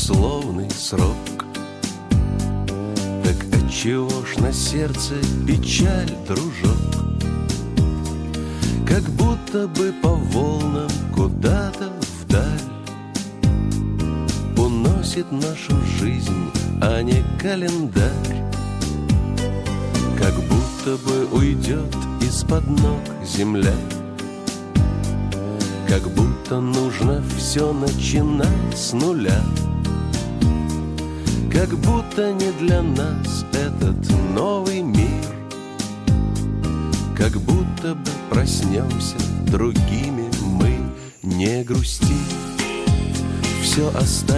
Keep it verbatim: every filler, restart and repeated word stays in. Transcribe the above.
условный срок. Так отчего ж на сердце печаль, дружок? Как будто бы по волнам куда-то вдаль уносит нашу жизнь, а не календарь. Как будто бы уйдет из-под ног земля. Как будто нужно все начинать с нуля. Как будто не для нас этот новый мир. Как будто бы проснемся другими мы. Не грусти, все останется.